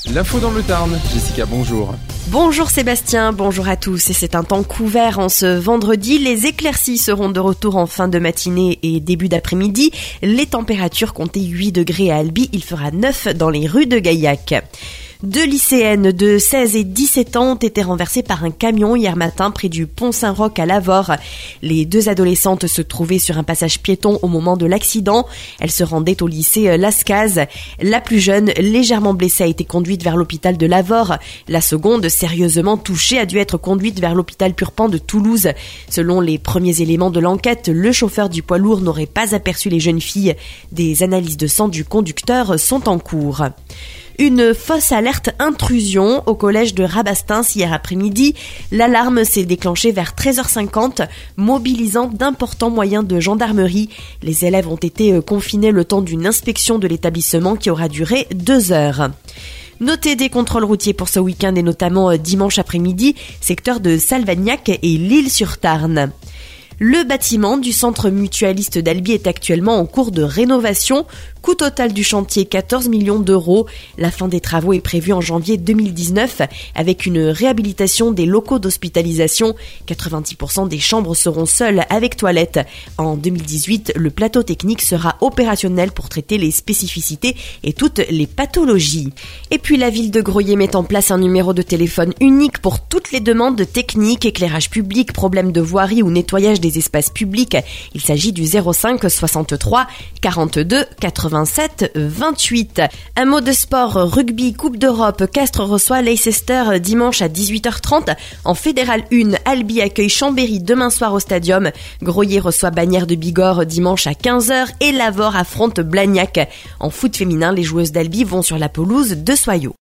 L'info dans le Tarn. Jessica, bonjour. Bonjour Sébastien, bonjour à tous. Et c'est un temps couvert en ce vendredi. Les éclaircies seront de retour en fin de matinée et début d'après-midi. Les températures comptaient 8 degrés à Albi, il fera 9 dans les rues de Gaillac. 2 lycéennes de 16 et 17 ans ont été renversées par un camion hier matin près du pont Saint-Roch à Lavore. Les 2 adolescentes se trouvaient sur un passage piéton au moment de l'accident. Elles se rendaient au lycée Lascaz. La plus jeune, légèrement blessée, a été conduite vers l'hôpital de Lavore. La seconde, sérieusement touchée, a dû être conduite vers l'hôpital Purpan de Toulouse. Selon les premiers éléments de l'enquête, le chauffeur du poids lourd n'aurait pas aperçu les jeunes filles. Des analyses de sang du conducteur sont en cours. Une fausse alerte intrusion au collège de Rabastens hier après-midi. L'alarme s'est déclenchée vers 13h50, mobilisant d'importants moyens de gendarmerie. Les élèves ont été confinés le temps d'une inspection de l'établissement qui aura duré 2 heures. Notez des contrôles routiers pour ce week-end et notamment dimanche après-midi, secteur de Salvagnac et L'Isle-sur-Tarn. Le bâtiment du centre mutualiste d'Albi est actuellement en cours de rénovation. Coût total du chantier 14 millions d'euros. La fin des travaux est prévue en janvier 2019 avec une réhabilitation des locaux d'hospitalisation. 90% des chambres seront seules avec toilettes. En 2018, le plateau technique sera opérationnel pour traiter les spécificités et toutes les pathologies. Et puis la ville de Groyer met en place un numéro de téléphone unique pour toutes les demandes techniques, éclairage public, problèmes de voirie ou nettoyage des espaces publics. Il s'agit du 05 63 42 87 28. Un mot de sport, rugby, Coupe d'Europe. Castres reçoit Leicester dimanche à 18h30. En Fédéral 1, Albi accueille Chambéry demain soir au Stadium. Groyer reçoit Bagnères de Bigorre dimanche à 15h et Lavore affronte Blagnac. En foot féminin, les joueuses d'Albi vont sur la pelouse de Soyaux.